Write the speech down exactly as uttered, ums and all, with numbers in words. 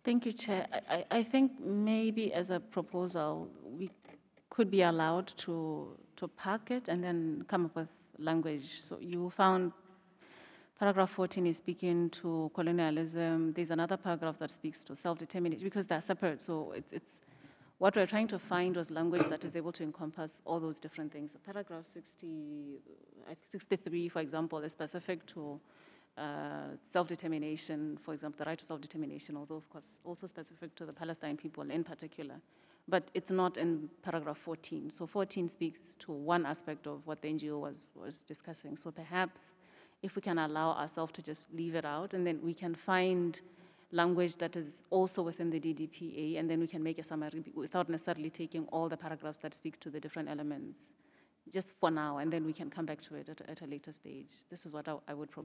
Thank you, Chair. I, I I think maybe as a proposal, we could be allowed to, to pack it and then come up with language. So you found paragraph fourteen is speaking to colonialism. There's another paragraph that speaks to self-determination because they're separate. So it's, it's what we're trying to find was language that is able to encompass all those different things. So paragraph sixty, I think sixty-three, for example, is specific to uh, self-determination, for example, the right to self-determination, although of course also specific to the Palestine people in particular. But it's not in paragraph fourteen. So fourteen speaks to one aspect of what the N G O was, was discussing. So perhaps if we can allow ourselves to just leave it out, and then we can find language that is also within the D D P A, and then we can make a summary without necessarily taking all the paragraphs that speak to the different elements, just for now, and then we can come back to it at, at a later stage. This is what I, I would propose.